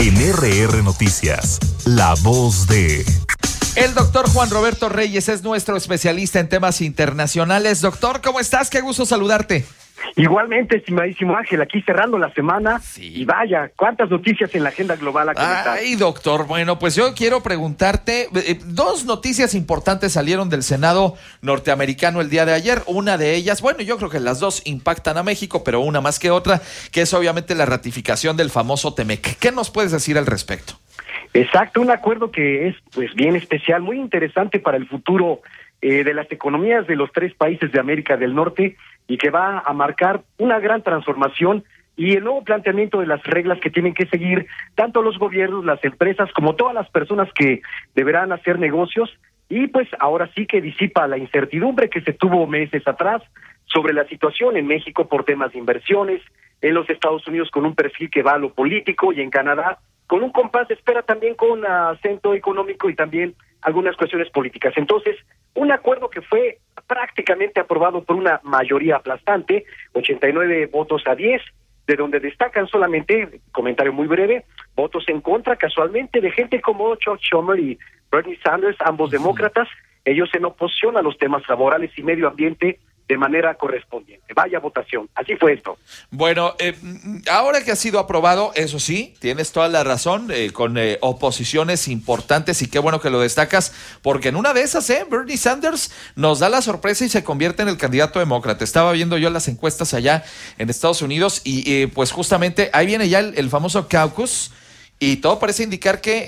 En RR Noticias, la voz de... El doctor Juan Roberto Reyes es nuestro especialista en temas internacionales. Doctor, ¿cómo estás? Qué gusto saludarte. Igualmente, estimadísimo Ángel, aquí cerrando la semana. Sí. Y vaya, cuántas noticias en la agenda global a comentar. Ay, doctor, bueno, pues yo quiero preguntarte, dos noticias importantes salieron del Senado norteamericano el día de ayer. Una de ellas, bueno, yo creo que las dos impactan a México, pero una más que otra, que es obviamente la ratificación del famoso TEMEC. ¿Qué nos puedes decir al respecto? Exacto, un acuerdo que es pues bien especial, muy interesante para el futuro de las economías de los tres países de América del Norte y que va a marcar una gran transformación y el nuevo planteamiento de las reglas que tienen que seguir tanto los gobiernos, las empresas, como todas las personas que deberán hacer negocios. Y pues ahora sí que disipa la incertidumbre que se tuvo meses atrás sobre la situación en México por temas de inversiones, en los Estados Unidos con un perfil que va a lo político y en Canadá con un compás de espera también con acento económico y también algunas cuestiones políticas. Entonces, un acuerdo que fue prácticamente aprobado por una mayoría aplastante, 89 votos a 10, de donde destacan solamente, comentario muy breve, votos en contra casualmente de gente como Chuck Schumer y Bernie Sanders, ambos demócratas, ellos en oposición a los temas laborales y medio ambiente de manera correspondiente. Vaya votación, así fue esto. Bueno, ahora que ha sido aprobado, eso sí, tienes toda la razón, con oposiciones importantes y qué bueno que lo destacas, porque en una de esas, Bernie Sanders nos da la sorpresa y se convierte en el candidato demócrata. Estaba viendo yo las encuestas allá en Estados Unidos y pues justamente ahí viene ya el famoso caucus. Y todo parece indicar que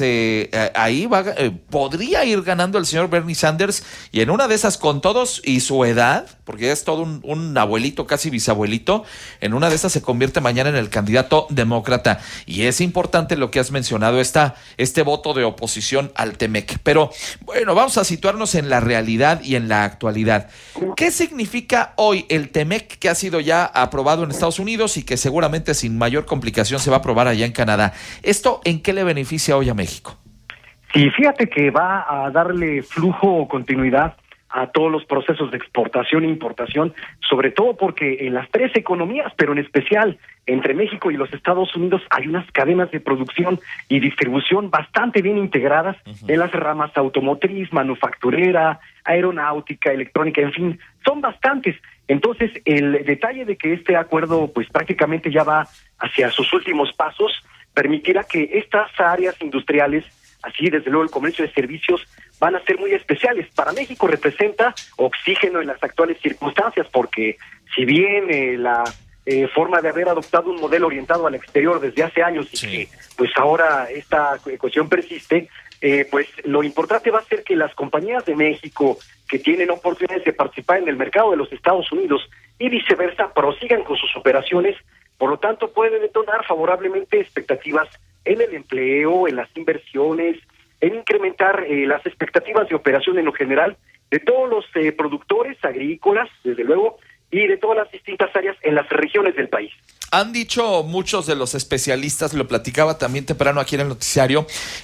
ahí podría ir ganando el señor Bernie Sanders y en una de esas con todos y su edad, porque es todo un abuelito, casi bisabuelito, en una de esas se convierte mañana en el candidato demócrata. Y es importante lo que has mencionado, este voto de oposición al TEMEC. Pero bueno, vamos a situarnos en la realidad y en la actualidad. ¿Qué significa hoy el TEMEC que ha sido ya aprobado en Estados Unidos y que seguramente sin mayor complicación se va a aprobar allá en Canadá? ¿Esto en qué le beneficia hoy a México? Sí, fíjate que va a darle flujo o continuidad a todos los procesos de exportación e importación, sobre todo porque en las tres economías, pero en especial entre México y los Estados Unidos, hay unas cadenas de producción y distribución bastante bien integradas en las ramas automotriz, manufacturera, aeronáutica, electrónica, en fin, son bastantes. Entonces, el detalle de que este acuerdo pues prácticamente ya va hacia sus últimos pasos, permitirá que estas áreas industriales, así desde luego el comercio de servicios, van a ser muy especiales. Para México representa oxígeno en las actuales circunstancias, porque si bien la forma de haber adoptado un modelo orientado al exterior desde hace años y que pues ahora esta cuestión persiste, pues lo importante va a ser que las compañías de México que tienen oportunidades de participar en el mercado de los Estados Unidos y viceversa prosigan con sus operaciones. Por lo tanto, puede detonar favorablemente expectativas en el empleo, en las inversiones, en incrementar las expectativas de operación en lo general de todos los productores agrícolas, desde luego, y de todas las distintas áreas en las regiones del país. Han dicho muchos de los especialistas, lo platicaba también temprano aquí en el noticiario,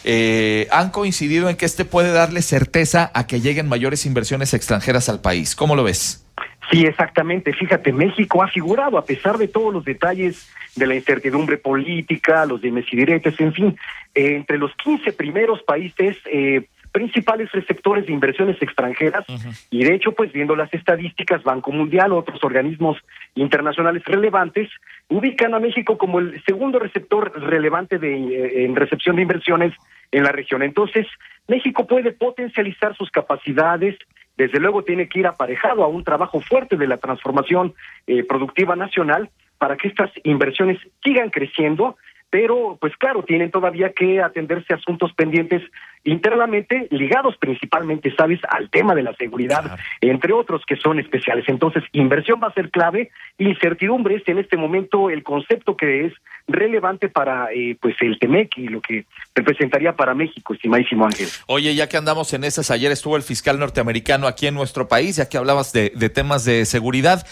han coincidido en que puede darle certeza a que lleguen mayores inversiones extranjeras al país. ¿Cómo lo ves? Sí, exactamente. Fíjate, México ha figurado, a pesar de todos los detalles de la incertidumbre política, los dimes y diretes, en fin, entre los 15 primeros países principales receptores de inversiones extranjeras, y de hecho, pues viendo las estadísticas, Banco Mundial, otros organismos internacionales relevantes, ubican a México como el segundo receptor relevante en recepción de inversiones en la región. Entonces, México puede potencializar sus capacidades. Desde luego tiene que ir aparejado a un trabajo fuerte de la transformación productiva nacional para que estas inversiones sigan creciendo, pero pues claro, tienen todavía que atenderse asuntos pendientes internamente, ligados principalmente, ¿sabes?, al tema de la seguridad, entre otros que son especiales. Entonces, inversión va a ser clave, incertidumbre es en este momento el concepto que es relevante para pues el TEMEC y lo que representaría para México, estimadísimo Ángel. Oye, ya que andamos en esas, ayer estuvo el fiscal norteamericano aquí en nuestro país, ya que hablabas de temas de seguridad.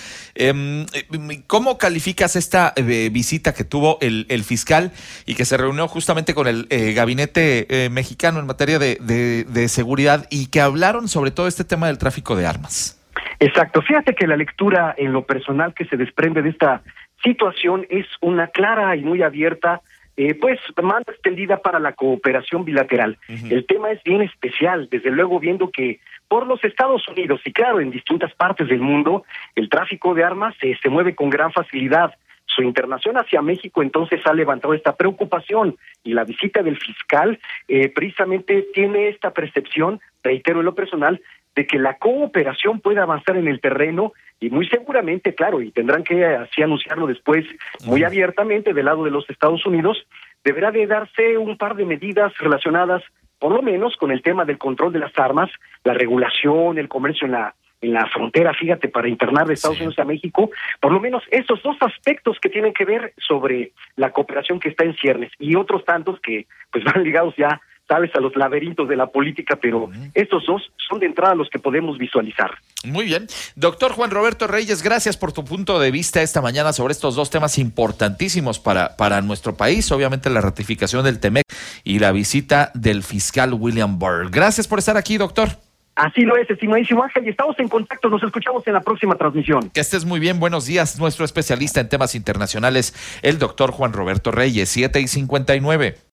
¿Cómo calificas esta visita que tuvo el fiscal y que se reunió justamente con el gabinete mexicano en materia de seguridad y que hablaron sobre todo este tema del tráfico de armas? Exacto. Fíjate que la lectura en lo personal que se desprende de esta situación es una clara y muy abierta pues mano extendida para la cooperación bilateral. El tema es bien especial, desde luego viendo que por los Estados Unidos y claro, en distintas partes del mundo, el tráfico de armas se mueve con gran facilidad. Su internación hacia México entonces ha levantado esta preocupación y la visita del fiscal precisamente tiene esta percepción, reitero en lo personal, de que la cooperación puede avanzar en el terreno y muy seguramente, claro, y tendrán que así anunciarlo después muy abiertamente del lado de los Estados Unidos, deberá de darse un par de medidas relacionadas por lo menos con el tema del control de las armas, la regulación, el comercio en la frontera, fíjate, para internar de Estados Unidos a México, por lo menos esos dos aspectos que tienen que ver sobre la cooperación que está en ciernes y otros tantos que pues van ligados ya, sabes, a los laberintos de la política, pero estos dos son de entrada los que podemos visualizar. Muy bien. Doctor Juan Roberto Reyes, gracias por tu punto de vista esta mañana sobre estos dos temas importantísimos para nuestro país, obviamente la ratificación del TEMEC y la visita del fiscal William Barr. Gracias por estar aquí, doctor. Así lo es, estimadísimo Ángel, y estamos en contacto, nos escuchamos en la próxima transmisión. Que estés muy bien, buenos días. Nuestro especialista en temas internacionales, el doctor Juan Roberto Reyes, 7:59.